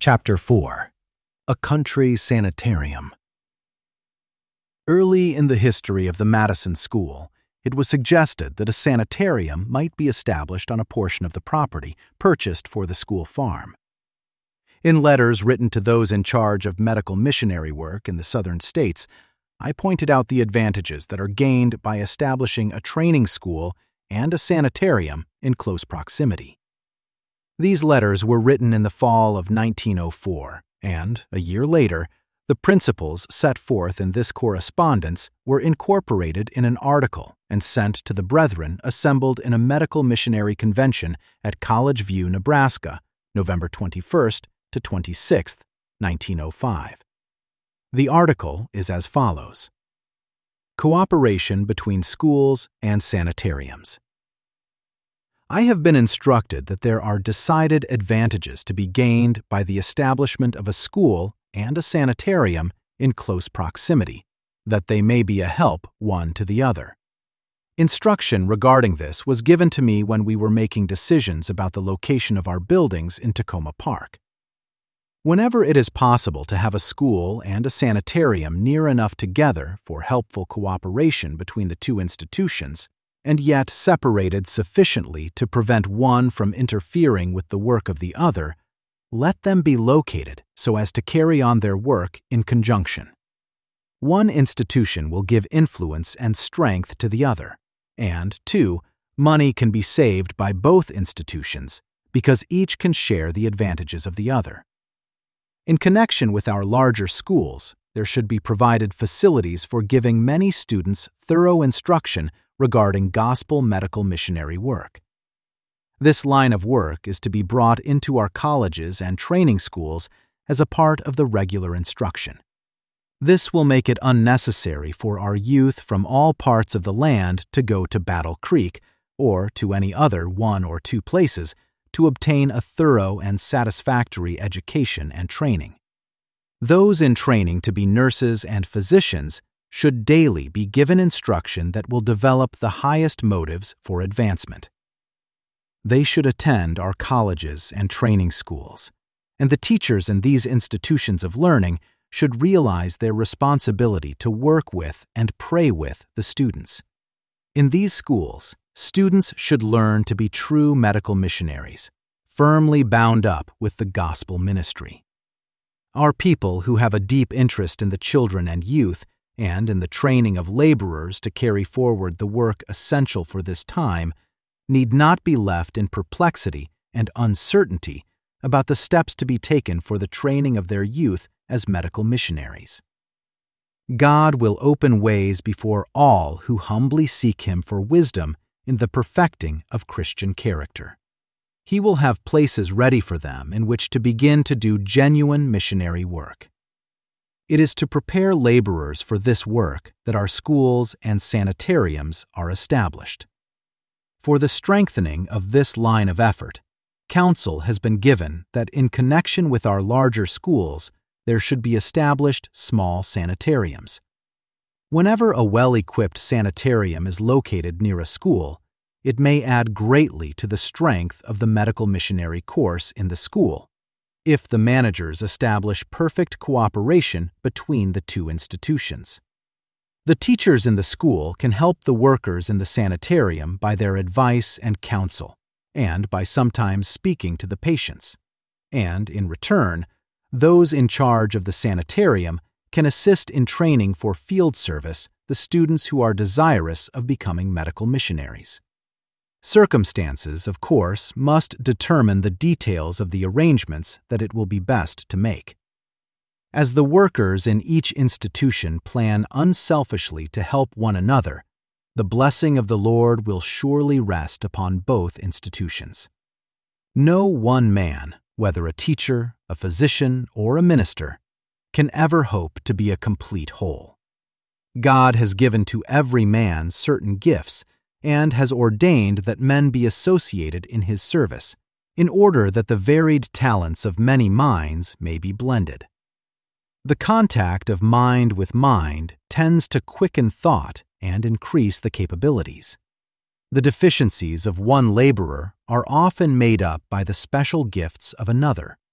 Chapter 4. A Country Sanitarium. Early in the history of the Madison School, it was suggested that a sanitarium might be established on a portion of the property purchased for the school farm. In letters written to those in charge of medical missionary work in the southern states, I pointed out the advantages that are gained by establishing a training school and a sanitarium in close proximity. These letters were written in the fall of 1904, and, a year later, the principles set forth in this correspondence were incorporated in an article and sent to the brethren assembled in a medical missionary convention at College View, Nebraska, November 21st to 26th, 1905. The article is as follows: Cooperation between schools and sanitariums. I have been instructed that there are decided advantages to be gained by the establishment of a school and a sanitarium in close proximity, that they may be a help one to the other. Instruction regarding this was given to me when we were making decisions about the location of our buildings in Tacoma Park. Whenever it is possible to have a school and a sanitarium near enough together for helpful cooperation between the two institutions, and yet separated sufficiently to prevent one from interfering with the work of the other, let them be located so as to carry on their work in conjunction. One institution will give influence and strength to the other, and, 2, money can be saved by both institutions because each can share the advantages of the other. In connection with our larger schools, there should be provided facilities for giving many students thorough instruction regarding gospel medical missionary work. This line of work is to be brought into our colleges and training schools as a part of the regular instruction. This will make it unnecessary for our youth from all parts of the land to go to Battle Creek or to any other 1 or 2 places to obtain a thorough and satisfactory education and training. Those in training to be nurses and physicians should daily be given instruction that will develop the highest motives for advancement. They should attend our colleges and training schools, and the teachers in these institutions of learning should realize their responsibility to work with and pray with the students. In these schools, students should learn to be true medical missionaries, firmly bound up with the gospel ministry. Our people who have a deep interest in the children and youth and in the training of laborers to carry forward the work essential for this time, need not be left in perplexity and uncertainty about the steps to be taken for the training of their youth as medical missionaries. God will open ways before all who humbly seek Him for wisdom in the perfecting of Christian character. He will have places ready for them in which to begin to do genuine missionary work. It is to prepare laborers for this work that our schools and sanitariums are established. For the strengthening of this line of effort, counsel has been given that in connection with our larger schools, there should be established small sanitariums. Whenever a well-equipped sanitarium is located near a school, it may add greatly to the strength of the medical missionary course in the school, if the managers establish perfect cooperation between the two institutions. The teachers in the school can help the workers in the sanitarium by their advice and counsel, and by sometimes speaking to the patients. And, in return, those in charge of the sanitarium can assist in training for field service the students who are desirous of becoming medical missionaries. Circumstances, of course, must determine the details of the arrangements that it will be best to make. As the workers in each institution plan unselfishly to help one another, the blessing of the Lord will surely rest upon both institutions. No one man, whether a teacher, a physician, or a minister, can ever hope to be a complete whole. God has given to every man certain gifts and has ordained that men be associated in His service, in order that the varied talents of many minds may be blended. The contact of mind with mind tends to quicken thought and increase the capabilities. The deficiencies of one laborer are often made up by the special gifts of another,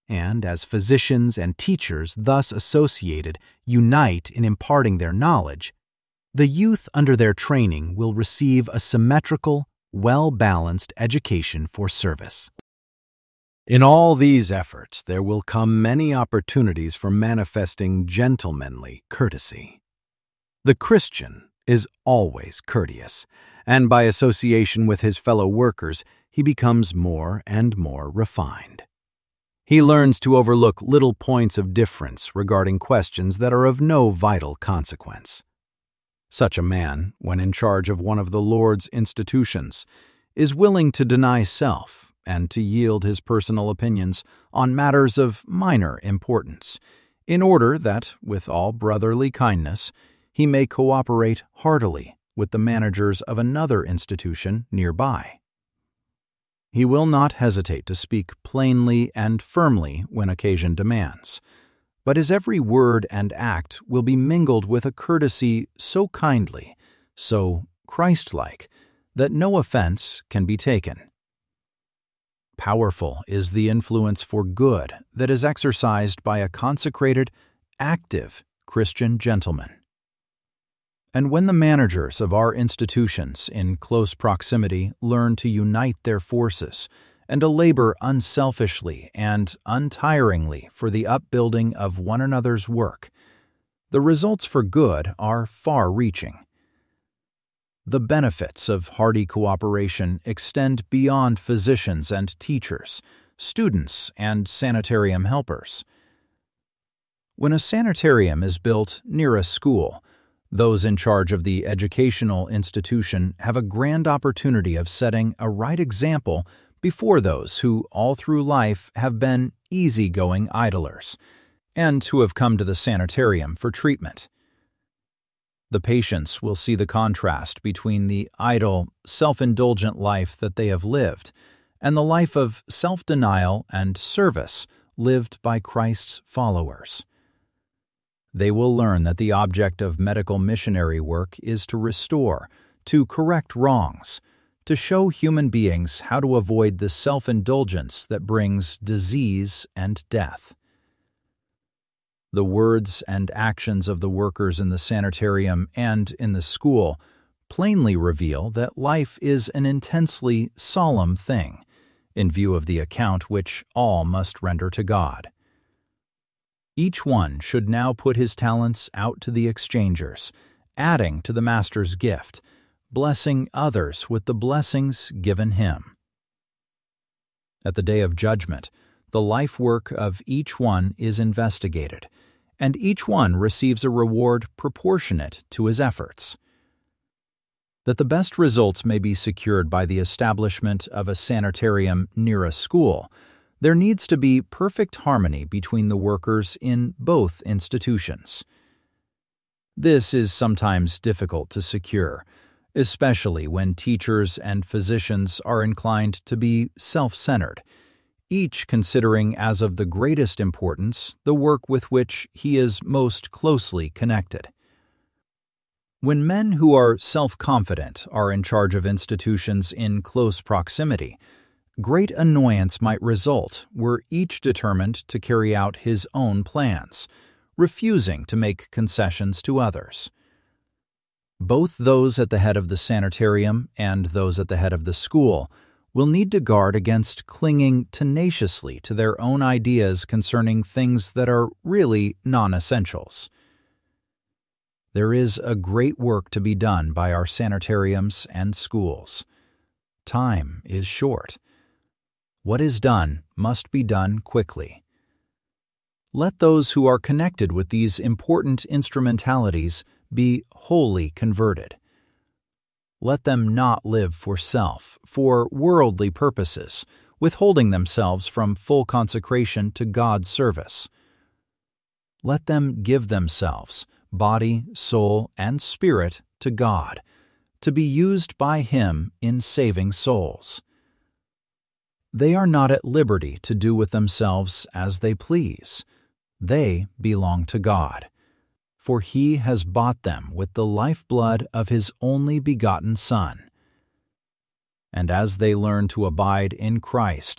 and as physicians and teachers thus associated unite in imparting their knowledge, the youth under their training will receive a symmetrical, well-balanced education for service. In all these efforts, there will come many opportunities for manifesting gentlemanly courtesy. The Christian is always courteous, and by association with his fellow workers, he becomes more and more refined. He learns to overlook little points of difference regarding questions that are of no vital consequence. Such a man, when in charge of one of the Lord's institutions, is willing to deny self and to yield his personal opinions on matters of minor importance, in order that, with all brotherly kindness, he may cooperate heartily with the managers of another institution nearby. He will not hesitate to speak plainly and firmly when occasion demands, but his every word and act will be mingled with a courtesy so kindly, so Christ-like, that no offense can be taken. Powerful is the influence for good that is exercised by a consecrated, active Christian gentleman. And when the managers of our institutions in close proximity learn to unite their forces and to labor unselfishly and untiringly for the upbuilding of one another's work, the results for good are far-reaching. The benefits of hearty cooperation extend beyond physicians and teachers, students and sanitarium helpers. When a sanitarium is built near a school, those in charge of the educational institution have a grand opportunity of setting a right example before those who all through life have been easy-going idlers, and who have come to the sanitarium for treatment. The patients will see the contrast between the idle, self-indulgent life that they have lived and the life of self-denial and service lived by Christ's followers. They will learn that the object of medical missionary work is to restore, to correct wrongs, to show human beings how to avoid the self-indulgence that brings disease and death. The words and actions of the workers in the sanitarium and in the school plainly reveal that life is an intensely solemn thing, in view of the account which all must render to God. Each one should now put his talents out to the exchangers, adding to the Master's gift, blessing others with the blessings given him. At the day of judgment, the life work of each one is investigated, and each one receives a reward proportionate to his efforts. That the best results may be secured by the establishment of a sanitarium near a school, there needs to be perfect harmony between the workers in both institutions. This is sometimes difficult to secure, especially when teachers and physicians are inclined to be self-centered, each considering as of the greatest importance the work with which he is most closely connected. When men who are self-confident are in charge of institutions in close proximity, great annoyance might result were each determined to carry out his own plans, refusing to make concessions to others. Both those at the head of the sanitarium and those at the head of the school will need to guard against clinging tenaciously to their own ideas concerning things that are really non-essentials. There is a great work to be done by our sanitariums and schools. Time is short. What is done must be done quickly. Let those who are connected with these important instrumentalities be wholly converted. Let them not live for self, for worldly purposes, withholding themselves from full consecration to God's service. Let them give themselves, body, soul, and spirit, to God, to be used by Him in saving souls. They are not at liberty to do with themselves as they please. They belong to God, for He has bought them with the lifeblood of His only begotten Son. And as they learn to abide in Christ,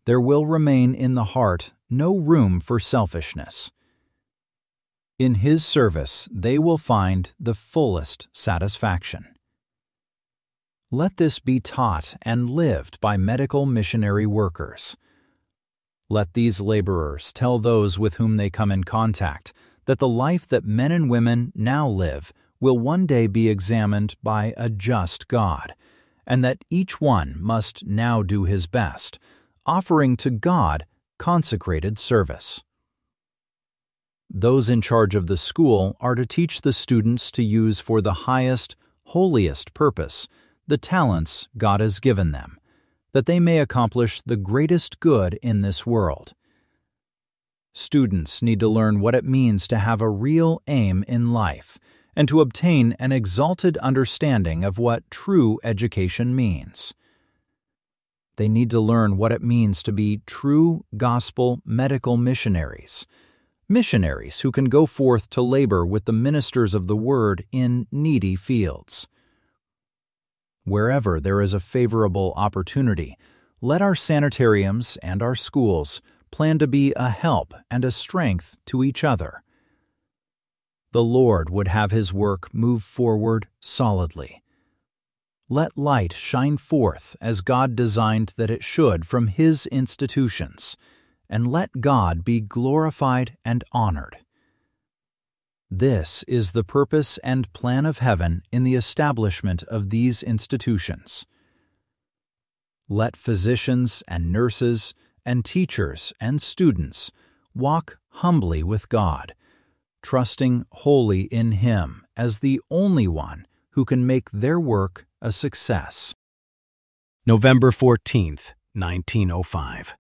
there will remain in the heart no room for selfishness. In His service they will find the fullest satisfaction. Let this be taught and lived by medical missionary workers. Let these laborers tell those with whom they come in contact that the life that men and women now live will one day be examined by a just God, and that each one must now do his best, offering to God consecrated service. Those in charge of the school are to teach the students to use for the highest, holiest purpose the talents God has given them, that they may accomplish the greatest good in this world. Students need to learn what it means to have a real aim in life and to obtain an exalted understanding of what true education means. They need to learn what it means to be true gospel medical missionaries who can go forth to labor with the ministers of the Word in needy fields. Wherever there is a favorable opportunity, let our sanitariums and our schools plan to be a help and a strength to each other. The Lord would have His work move forward solidly. Let light shine forth as God designed that it should from His institutions, and let God be glorified and honored. This is the purpose and plan of heaven in the establishment of these institutions. Let physicians and nurses and teachers and students walk humbly with God, trusting wholly in Him as the only one who can make their work a success. November 14th, 1905.